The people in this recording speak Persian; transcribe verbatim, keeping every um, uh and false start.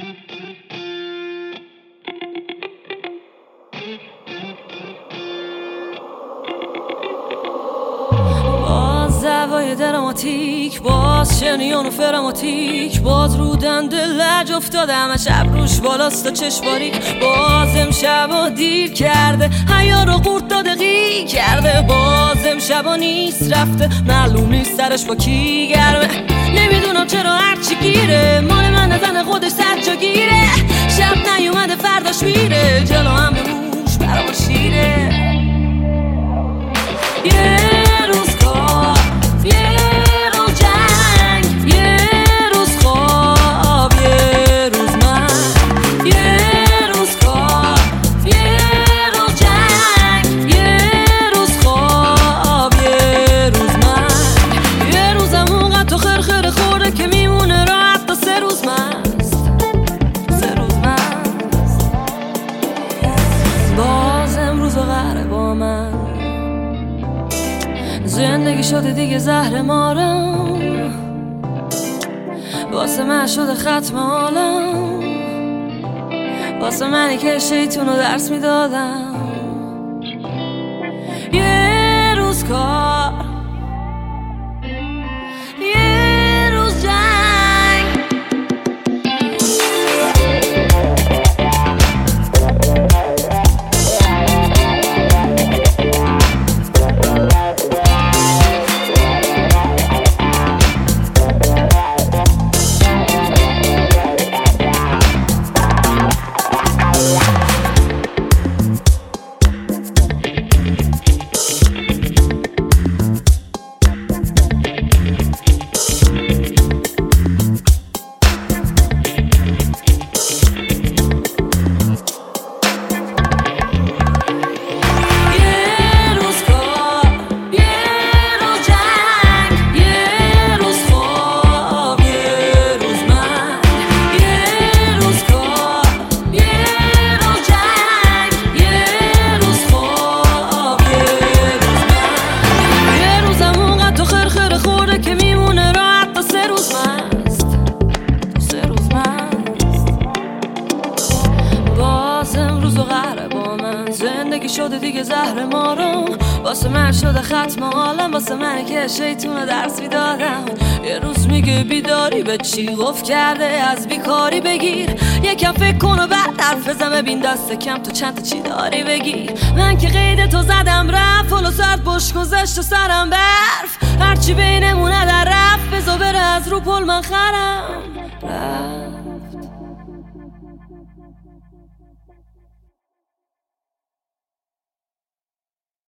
دعوای دراماتیک، باز شنیان و فراماتیک، باز رو دنده لج افتاده همه شب روش بالاست و چشم باریک. باز امشبا دیر کرده حیا رو قورت داده قی کرده. باز امشبا نیست رفته معلوم نیست سرش با کی گرمه. نمیدونم چرا هرچی گیره مال من نزن خودش صد جا گیره. شب نیومده فرداش میره جلو هم بموش برا شیره. yeah. زندگی شده دیگه زهر مارم، واسه من شده ختم عالم، واسه منی که شیطونو درس میدادم. یه روز کار یه روز جنگ. زندگی شده دیگه زهر مارم، واسه من شده ختم عالم، واسه من که شیطون درس میدادم. یه روز میگه بیداری به چی گفت کرده از بیکاری بگیر. یکم فکر کن و بعد حرف بزن ببین دست کم تو چند تا چی داری بگیر. من که قید تو زدم رفت فلو سرد بش گذشت و سرم برف. هرچی بینمونه در رفت بزا بره از رو پل من خرم رفت.